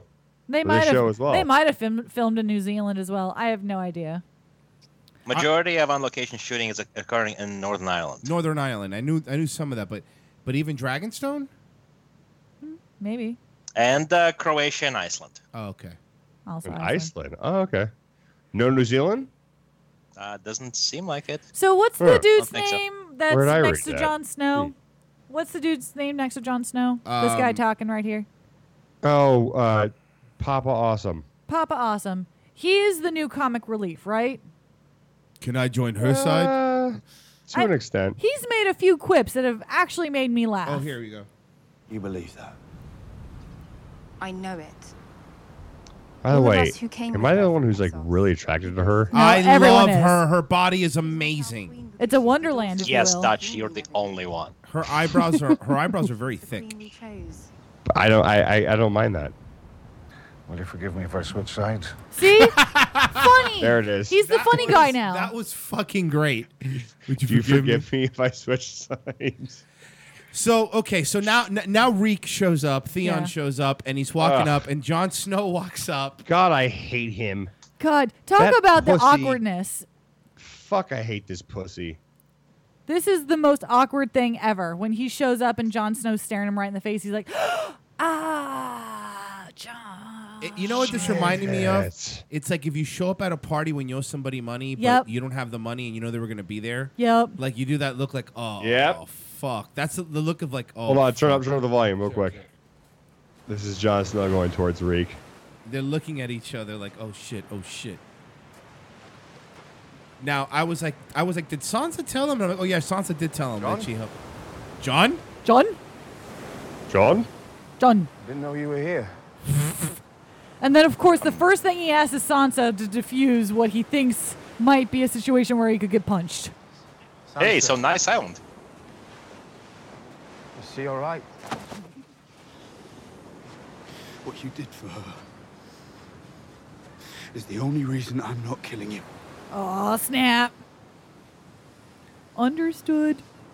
They for might this have. show as well. They might have film, filmed in New Zealand as well. I have no idea. Majority of on-location shooting is occurring in Northern Ireland. Northern Ireland. I knew I knew some of that, but but even Dragonstone? Maybe. And uh, Croatia and Iceland. Oh, okay. Also In Iceland. Iceland. Oh, okay. No New Zealand? Uh, doesn't seem like it. So what's Huh. the dude's Don't think so. name that's Where'd I next read to that? Jon Snow? What's the dude's name next to Jon Snow? this guy Um, talking right here. Oh, uh, Papa Awesome. Papa Awesome. He is the new comic relief, right? Can I join her side? Uh, to an extent. He's made a few quips that have actually made me laugh. Oh, here we go. You believe that? I know it. By the All of way, us who came am with I the her one who's like really attracted to her? No, I everyone love is. her. Her body is amazing. It's a wonderland, if Yes, you will. Dutch, you're the only one. Her eyebrows are her eyebrows are very thick. We chose. I don't. I, I. I don't mind that. Will you forgive me if I switch sides? See? Funny. There it is. He's the funny guy now. That was fucking great. Would you, Do you forgive, me? forgive me if I switch sides? So okay, so now n- now Reek shows up, Theon Yeah. shows up, and he's walking Ugh. up, and Jon Snow walks up. God, I hate him. God, talk That about the pussy- awkwardness. Fuck, I hate this pussy. This is the most awkward thing ever. When he shows up and Jon Snow's staring him right in the face, he's like, ah, Jon. It- you know what this reminded me of? Shit. It's like if you show up at a party when you owe somebody money, but Yep. you don't have the money and you know they were gonna be there. Yep. Like you do that look like, oh, Yep. fuck. That's the, the look of like, oh. Hold on, turn fuck. up, turn up the volume real quick. This is Jon Snow going towards Reek. They're looking at each other like, oh shit, oh shit. Now I was like, I was like, did Sansa tell him? And I'm like, oh yeah, Sansa did tell him that she helped. John? John? John? John. Didn't know you were here. And then, of course, the first thing he asks is Sansa to defuse what he thinks might be a situation where he could get punched. Hey, so nice island. Is she all right? What you did for her is the only reason I'm not killing you. Oh, snap. Understood.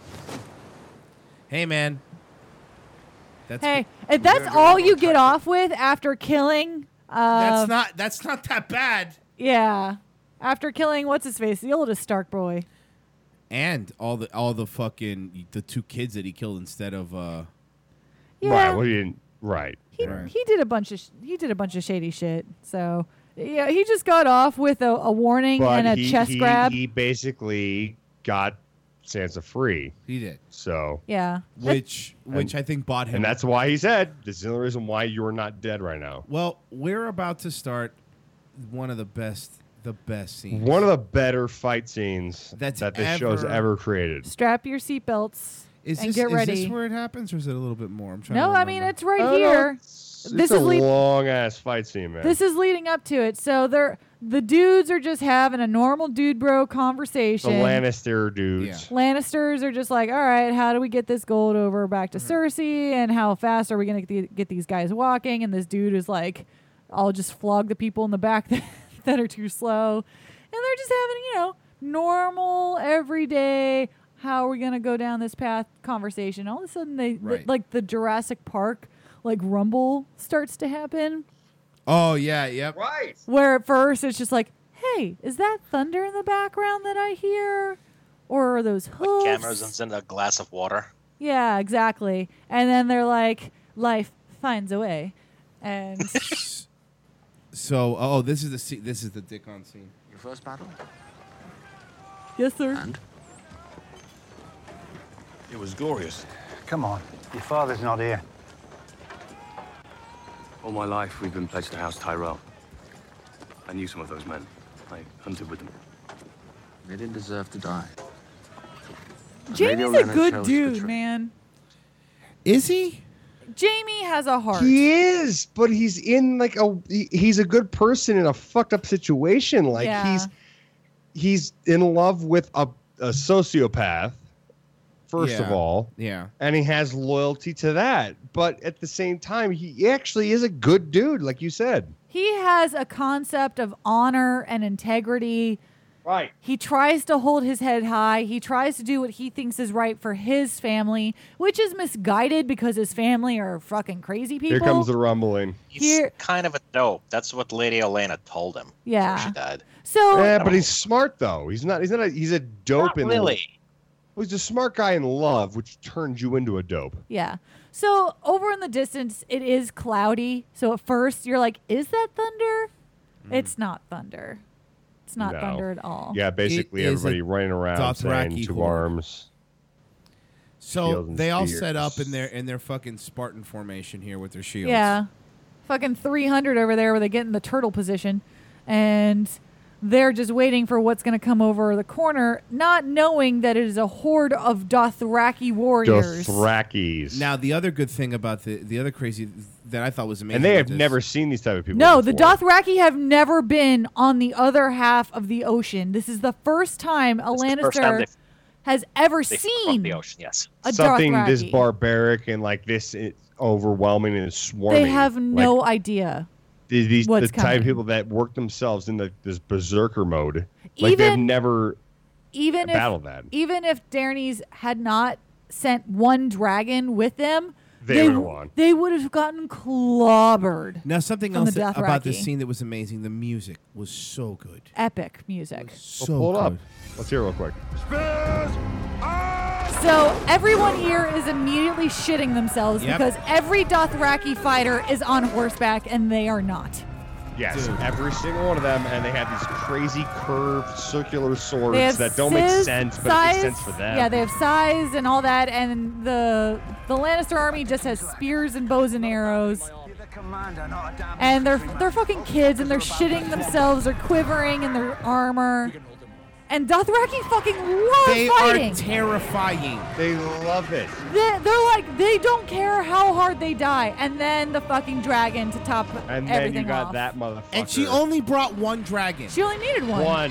Hey man. That's Hey, if that's all you get off with after killing... Uh, That's not that's not that bad. Yeah. After killing, what's his face? The oldest Stark boy. And all the all the fucking the two kids that he killed instead of uh Yeah. Right, well, he didn't. Right. He, Right. he did a bunch of sh- he did a bunch of shady shit. So yeah, he just got off with a, a warning But and a he, chest he, grab. he basically got Sansa free. He did. So. yeah. Which which And- I think bought him. And that's why he said, this is the only reason why you're not dead right now. Well, we're about to start one of the best the best scenes. One of the better fight scenes That's that this show's ever- ever created. Strap your seatbelts is and this, get is ready. this where it happens or is it a little bit more? I'm trying No, to I mean remember. it's right Oh, no, here. It's, This it's a is lead- long ass fight scene, man. This is leading up to it. So they're the dudes are just having a normal dude bro conversation. the Lannister dudes. Lannisters are just like, all right, how do we get this gold over back to Mm-hmm. Cersei? And how fast are we going to get these guys walking? And this dude is like, I'll just flog the people in the back that, that are too slow. And they're just having, you know, normal, everyday, how are we going to go down this path conversation. All of a sudden, they Right. like the Jurassic Park, like rumble starts to happen. Oh yeah, yep. Right. Where at first it's just like, hey, is that thunder in the background that I hear? Or are those hooves? Cameras and a glass of water. Yeah, exactly. And then they're like, life finds a way. And So oh this is the scene, this is the dick on scene. Your first battle? yes, sir. And? It was glorious. Come on. Your father's not here. All my life, we've been pledged to House Tyrell. I knew some of those men. I hunted with them. They didn't deserve to die. Jamie's a good dude, man. Is he? Jamie has a heart. He is, but he's in like a he, he's a good person in a fucked up situation. Like Yeah. he's he's in love with a, a sociopath, first of Yeah. all. Yeah. And he has loyalty to that. But at the same time, he actually is a good dude, like you said. He has a concept of honor and integrity Right. He tries to hold his head high. He tries to do what he thinks is right for his family, which is misguided because his family are fucking crazy people. Here comes the rumbling. He's Here- kind of a dope. That's what Lady Olenna told him. Yeah. before she died. So Yeah, but he's smart though. He's not. He's not. A, he's a dope Not in really. Well, he's a smart guy in love, which turns you into a dope. Yeah. So over in the distance, it is cloudy. So at first, you're like, "Is that thunder?" It's not thunder. It's not No. thunder at all. Yeah, basically It is everybody a running around Dothraki saying two horde. arms. So Shields and they all spears. set up in their in their fucking Spartan formation here with their shields. Yeah. Fucking three hundred over there where they get in the turtle position. And they're just waiting for what's going to come over the corner, not knowing that it is a horde of Dothraki warriors. Dothrakis. Now the other good thing about the the other crazy that I thought was amazing, And they about have this- never seen these type of people. No, the before. Dothraki have never been on the other half of the ocean. This is the first time a It's the Lannister first time they've- has ever They've seen crossed the ocean, yes. a something Dothraki. this barbaric and like this it's overwhelming and swarming. They have no Like, idea. these, these what's the type coming. of people that work themselves in the, this berserker mode. Like they've Even- never Even if battled that. even if Daenerys had not sent one dragon with them, They they would've won. They would have gotten clobbered. Now something from else the that- about this Dothraki. scene that was amazing. The music was so good. Epic music. So Hold up. good. Let's hear it real quick. So everyone here is immediately shitting themselves Yep. because every Dothraki fighter is on horseback and they are not. Yes, every single one of them, and they have these crazy curved circular swords They have that don't make size- sense, but it size, makes sense for them. Yeah, they have size and all that, and the the Lannister army just has spears and bows and arrows. And they're they're fucking kids, and they're shitting themselves, they're quivering in their armor. And Dothraki fucking love They fighting. are terrifying. They love it. They, they're like, they don't care how hard they die. And then the fucking dragon to top And then everything you got off. that motherfucker. And she only brought one dragon. She only needed one. One.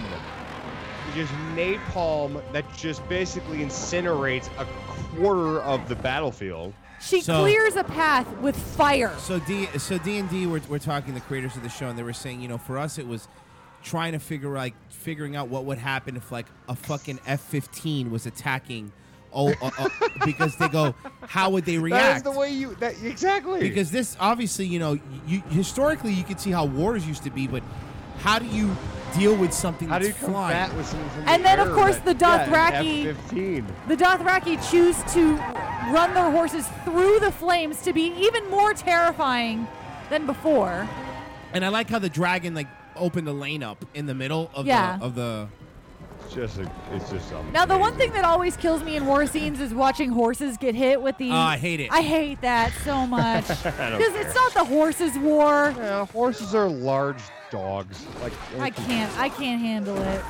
You just napalm that just basically incinerates a quarter of the battlefield. She So- clears a path with fire. So D, so D and D, we're, we're talking the creators of the show, and they were saying, you know, for us it was trying to figure like figuring out what would happen if like a fucking F fifteen was attacking, oh, uh, uh, because they go, how would they react? That is the way you. That exactly. Because this obviously, you know, you historically you could see how wars used to be, but how do you deal with something How do that's you flying? combat with something from And the then, of air course, that- the Dothraki- Yeah, F fifteen. The Dothraki choose to run their horses through the flames to be even more terrifying than before. And I like how the dragon like opened the lane up in the middle of Yeah. the of the. It's just a, it's just something. Now, the one thing that always kills me in war scenes is watching horses get hit with the. Oh, I hate it. I hate that so much I don't because it's not the horses' war. Yeah, horses are large dogs. Like I can't. I can't handle it.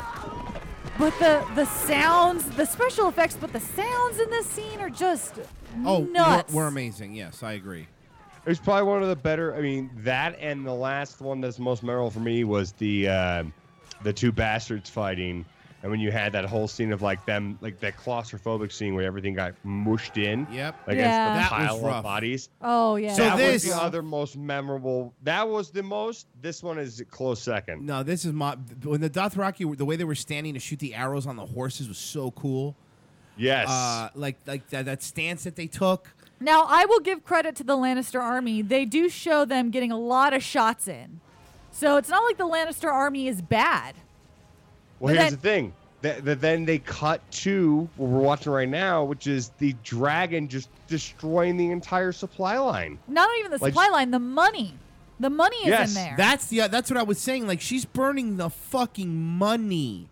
But the the sounds, the special effects, but the sounds in this scene are just Oh, nuts. We're, we're amazing. Yes, I agree. It's probably one of the better. I mean, that and the last one that's most memorable for me was the uh, the two bastards fighting, and when you had that whole scene of like them, like that claustrophobic scene where everything got mushed in. Yep. Against Yeah. the That was pile rough. of bodies. Oh yeah. So that this- was the other most memorable. That was the most. This one is a close second. No, this is my when the Dothraki were- the way they were standing to shoot the arrows on the horses was so cool. Yes. Uh, like like that, that stance that they took. Now, I will give credit to the Lannister army. They do show them getting a lot of shots in. So it's not like the Lannister army is bad. Well, But here's then- the thing. That, that then they cut to what we're watching right now, which is the dragon just destroying the entire supply line. Not even the Like- supply line, the money. The money is Yes, in there. That's the that's what I was saying. Like she's burning the fucking money.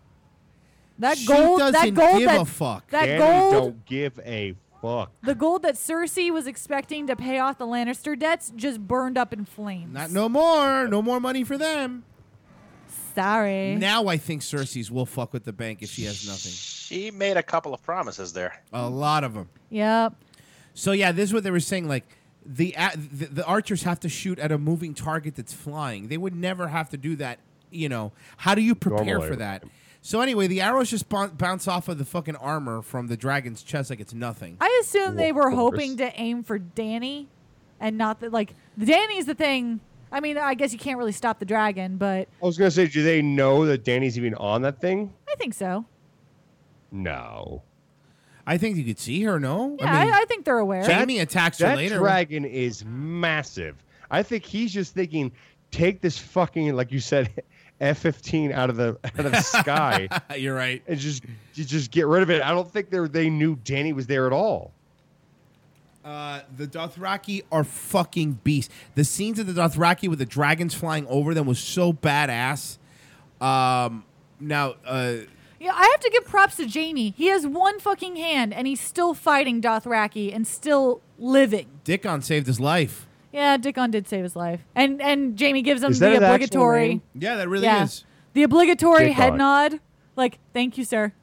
that she gold, doesn't that gold, give that, a fuck. that Danny gold, don't give a fuck. the gold that Cersei was expecting to pay off the Lannister debts just burned up in flames. Not no more. No more money for them. Sorry. Now I think Cersei's will fuck with the bank if she has nothing. She made a couple of promises there. A lot of them. Yep. So yeah, this is what they were saying. Like the, a- the the archers have to shoot at a moving target that's flying. They would never have to do that. You know, how do you prepare Normally. for that? So anyway, the arrows just boun bounce off of the fucking armor from the dragon's chest like it's nothing. I assume they were Of hoping course. to aim for Danny and not that, like, Danny's the thing. I mean, I guess you can't really stop the dragon, but I was gonna say, do they know that Danny's even on that thing? I I think so. No. I think you could see her. No. Yeah, I, mean, I think they're aware. Jamie attacks her that later. dragon is massive. I think he's just thinking, take this fucking, like you said, F fifteen out of the out of the sky. You're right. And just you just get rid of it. I don't think they they knew Danny was there at all. Uh, the Dothraki are fucking beasts. The scenes of the Dothraki with the dragons flying over them was so badass. Um, now, uh, Yeah, I have to give props to Jamie. He has one fucking hand, and he's still fighting Dothraki and still living. Dickon saved his life. Yeah, Dickon did save his life, and and Jamie gives him Is that the his actual obligatory. name? Yeah, that really yeah, is. the obligatory Dickon. head nod, like "Thank you, sir."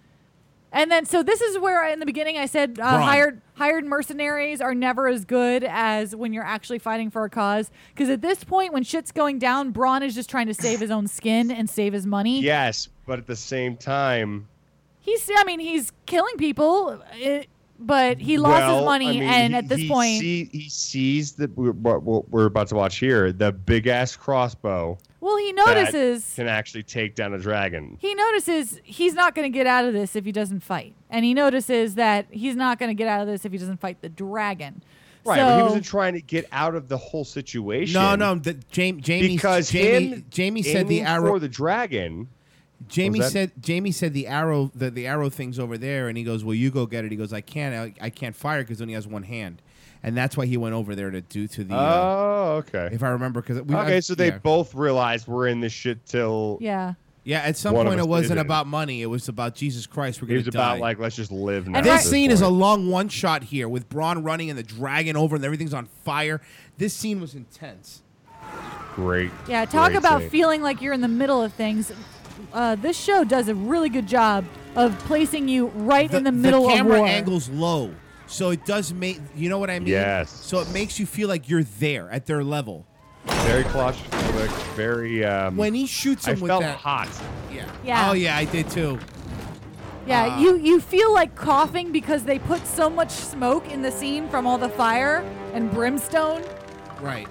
And then, so this is where in the beginning I said uh, Braun. hired hired mercenaries are never as good as when you're actually fighting for a cause. Because at this point, when shit's going down, Braun is just trying to save his own skin and save his money. Yes, but at the same time, He's, I mean, he's killing people, it, but he lost well, his money, I mean, and he- at this he point, see, he sees that we're, what what we're about to watch here, the big ass crossbow. well, he that notices can actually take down a dragon. he notices he's not going to get out of this if he doesn't fight, and he notices that he's not going to get out of this if he doesn't fight the dragon. Right, so, but he wasn't trying to get out of the whole situation. No, no. The, Jamie, Jamie, because Jamie, him Jamie said the aiming arrow for the dragon. Jamie Was that- said Jamie said the arrow the, the arrow thing's over there, and he goes, "Well, you go get it." He goes, "I can't I, I can't fire because he only has one hand," and that's why he went over there to do to the. uh, Oh, okay. If I remember, because Okay, so they both realized we're in this shit till. Yeah. Yeah, at some One of point it us wasn't isn't. about money. It was about Jesus Christ. We're It gonna was die. about like let's just live now. And This right- scene is a long one shot here with Braun running and the dragon over and everything's on fire. This scene was intense. Great. Yeah, talk great about scene. feeling like you're in the middle of things. Uh, this show does a really good job of placing you right in the middle the camera of war. angle's low, so it does make you know what I mean. Yes. So it makes you feel like you're there at their level. Very claustrophobic. Very. Um, When he shoots him I with felt that- hot. Yeah. Yeah. Oh yeah, I did too. Yeah, Uh, you you feel like coughing because they put so much smoke in the scene from all the fire and brimstone. Right.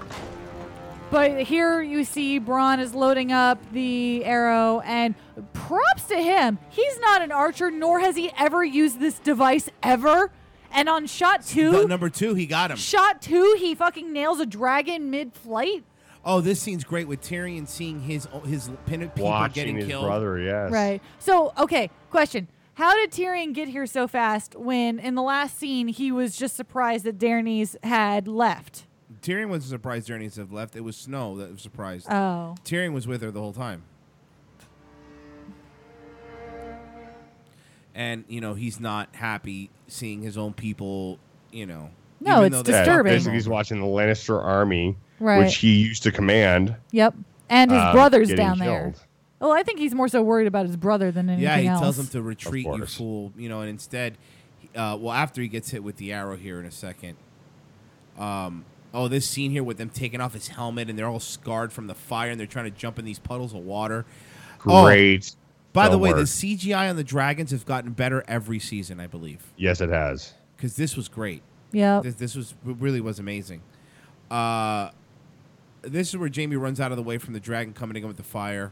But here you see Braun is loading up the arrow, and props to him. He's not an archer, nor has he ever used this device ever. And on shot two, The- number two, he got him. shot two, he fucking nails a dragon mid-flight. Oh, this scene's great with Tyrion seeing his his pin- people Watching getting his killed. brother, yes. Right. So, okay, question. How did Tyrion get here so fast when in the last scene he was just surprised that Daenerys had left? Tyrion wasn't surprised Daenerys had left. It was Snow that was surprised. Oh. Tyrion was with her the whole time. And, you know, he's not happy seeing his own people, you know. No, even it's though they- disturbing. Basically, he's watching the Lannister army, Right. which he used to command. Yep. And his uh, brother's getting down there. killed. Well, I think he's more so worried about his brother than anything Yeah, he else. tells him to retreat, you course. fool. You know, and instead, uh, well, after he gets hit with the arrow here in a second. Um, oh, this scene here with them taking off his helmet and they're all scarred from the fire and they're trying to jump in these puddles of water. Oh, Great. by the film way, work. the C G I on the dragons have gotten better every season, I believe. Yes, it has. Because this was great. Yep. This, this was really was amazing. Uh, this is where Jamie runs out of the way from the dragon coming in with the fire.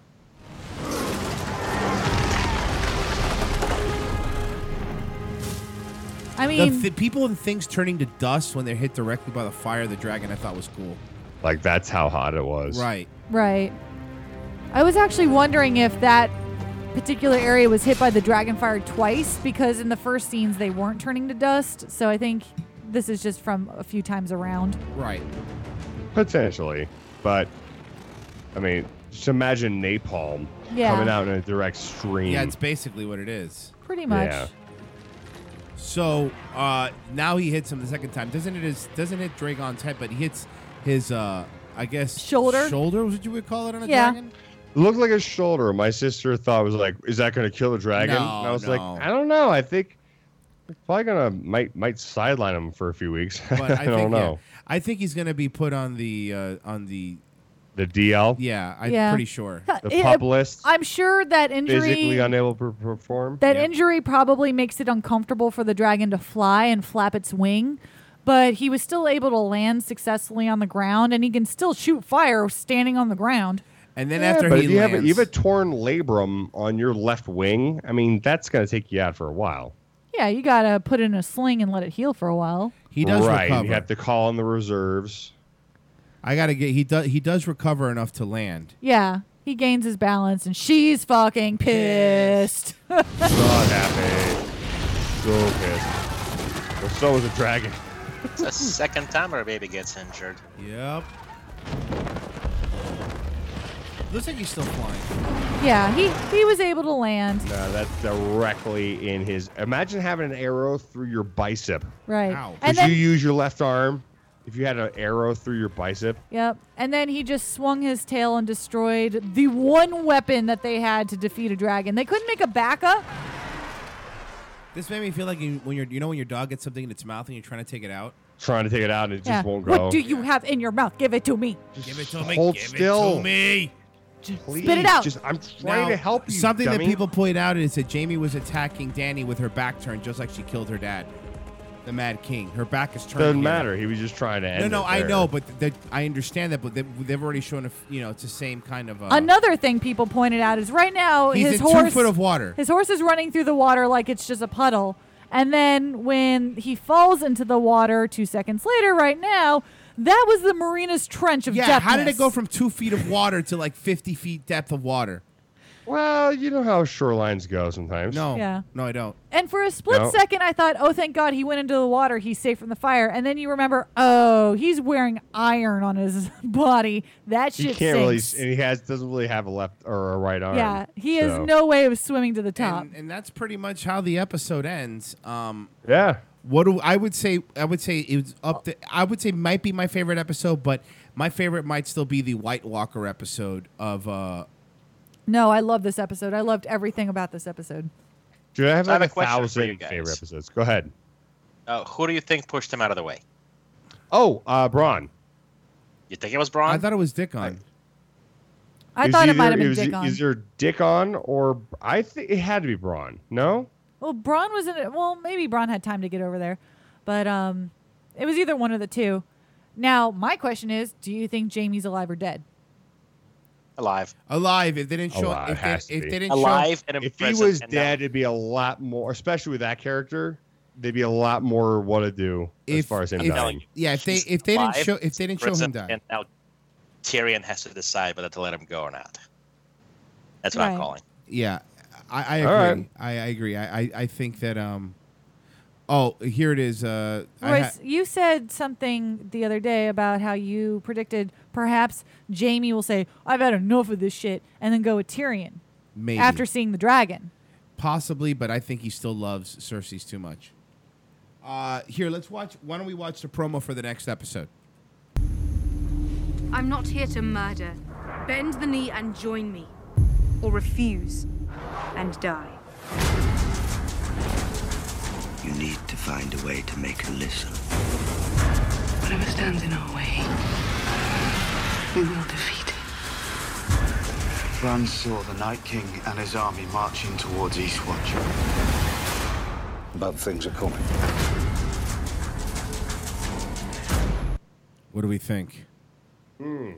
I mean, the th- people and things turning to dust when they're hit directly by the fire of the dragon, I thought was cool. Like that's how hot it was. Right. right. I was actually wondering if that particular area was hit by the dragon fire twice because in the first scenes they weren't turning to dust. So I think this is just from a few times around. Right. Potentially, but I mean, just imagine napalm Yeah. coming out in a direct stream. Yeah, it's basically what it is. Pretty much. Yeah. So uh, now he hits him the second time. Doesn't it? His, doesn't hit Dragon's head, but he hits his, uh, I guess, Shoulder? Shoulder, was what you would call it on a Yeah. dragon? It looked like a shoulder. My sister thought was like, "Is that going to kill the dragon?" No, and I was no. like, "I don't know. I think probably gonna might might sideline him for a few weeks. But I, I, think, don't know. yeah, I think he's going to be put on the uh, on the. The D L, Yeah, I'm Yeah. pretty sure. the It- pup list, I'm sure that injury physically unable to perform. that Yeah. injury probably makes it uncomfortable for the dragon to fly and flap its wing, but he was still able to land successfully on the ground and he can still shoot fire standing on the ground. And then Yeah, after but he if you have, a, lands, you have a torn labrum on your left wing, I mean, that's going to take you out for a while. Yeah, you gotta put it in a sling and let it heal for a while. he does right. recover. You have to call in the reserves. I gotta get. He does. He does recover enough to land. Yeah, he gains his balance, and she's fucking pissed. Not happy. So pissed. Well, so is a dragon. It's the second time our baby gets injured. Yep. Looks like he's still flying. Yeah, he he was able to land. No, that's directly in his. Imagine having an arrow through your bicep. Right. Ow. And Could then, you use your left arm if you had an arrow through your bicep? yep. And then he just swung his tail and destroyed the one weapon that they had to defeat a dragon. They couldn't make a backup. This made me feel like you, when you're, you know, when your dog gets something in its mouth and you're trying to take it out. Trying to take it out and it Yeah. just won't go. What do you have in your mouth? Give it to me. Give it to me. Hold Give still. it to me. Please, Spit it out. Just, I'm trying Now, to help you. Something dummy. that people point out is that Jamie was attacking Danny with her back turned, just like she killed her dad, the Mad King. Her back is turned. Doesn't here. matter. He was just trying to end No, no, it I there. know, but th- I understand that. But they, they've already shown, a f you know, it's the same kind of. Uh, Another thing people pointed out is right now He's his in two horse foot of water. His horse is running through the water like it's just a puddle. And then when he falls into the water two seconds later, right now, that was the Marina's trench of yeah, deafness. how did it go from two feet of water to like fifty feet depth of water? Well, you know how shorelines go sometimes. No, Yeah. no, I don't. And for a split No. second, I thought, oh, thank God he went into the water. He's safe from the fire. And then you remember, oh, he's wearing iron on his body. That He shit can't really, sinks. and he has doesn't really have a left or a right arm. Yeah, he so. has no way of swimming to the top. And, and that's pretty much how the episode ends. Um, Yeah. What do I would say? I would say it was up to. I would say might be my favorite episode, but my favorite might still be the White Walker episode of. Uh, No, I love this episode. I loved everything about this episode. Dude, I have So I like have a a question for you thousand guys. favorite episodes. Go ahead. Uh, who do you think pushed him out of the way? Oh, uh, Braun. You think it was Braun? I thought it was Dick on. I was thought it either- might have been was Dick e- on. Either Dick on or I think it had to be Braun. No. Well, Braun was in it. Well, maybe Braun had time to get over there, but um, it was either one of the two. Now, my question is, do you think Jamie's alive or dead? Alive. Alive. If they didn't show. Alive, If has they, to if be. they didn't Alive show. and in If he prison was and now- dead, it'd be a lot more, especially with that character. There'd be a lot more what to do as If- far as him if- dying. Yeah, if they He's if they didn't alive, show if they didn't show him prison, die. And now Tyrion has to decide whether to let him go or not. That's what I'm Right. calling. Yeah, I, I All agree. right. I, I agree. I, I I think that um. Oh, here it is. Uh, I Royce, ha- you said something the other day about how you predicted perhaps Jamie will say, "I've had enough of this shit," and then go with Tyrion maybe after seeing the dragon. possibly, but I think he still loves Cersei's too much. Uh, here, let's watch. Why don't we watch the promo for the next episode? I'm not here to murder. Bend the knee and join me. Or refuse and die. You need to find a way to make her listen. Whatever stands in our way, we will defeat it. Bran saw the Night King and his army marching towards Eastwatch. But things are coming. What do we think? Hmm.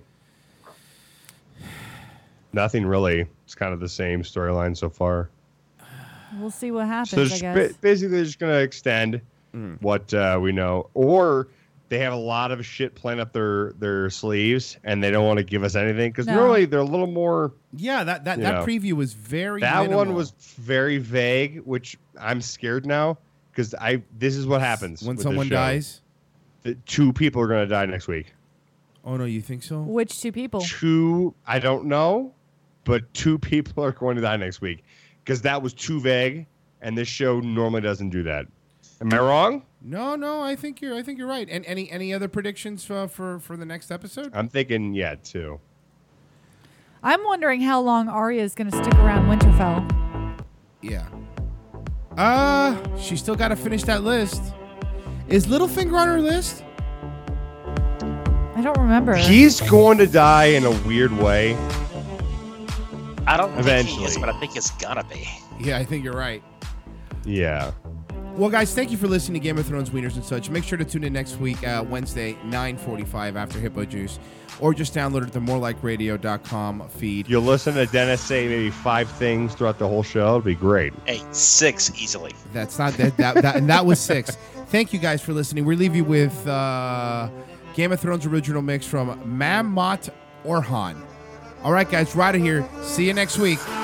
Nothing really. It's kind of the same storyline so far. We'll see what happens. So I just guess. ba- basically, they're just going to extend what uh, we know, or they have a lot of shit planned up their their sleeves, and they don't want to give us anything because No. normally they're a little more. Yeah, that that, you that know. preview was very. That one minimal. was very vague, which I'm scared now because I. This is what happens When with this someone show. dies? The two people are going to die next week. Oh no, you think so? Which two people? Two, I don't know, but two people are going to die next week because that was too vague, and this show normally doesn't do that. Am I wrong? No, no, I think you're. I think you're right. And any any other predictions uh, for for the next episode? I'm thinking, yeah, two. I'm wondering how long Arya is going to stick around Winterfell. Yeah. Uh, she still got to finish that list. Is Littlefinger on her list? I don't remember. He's going to die in a weird way. I don't think he Eventually. is, but I think it's gonna be. Yeah, I think you're right. Yeah. Well, guys, thank you for listening to Game of Thrones Wieners and Such. Make sure to tune in next week, uh, Wednesday, nine forty-five after Hippo Juice, or just download it at the more like radio dot com feed. You'll listen to Dennis say maybe five things throughout the whole show. It'd be great. Hey, six easily. That's not that. That, that and that was six. Thank you guys for listening. We leave you with uh, Game of Thrones original mix from Mamot Orhan. All right, guys, we're out of here. See you next week.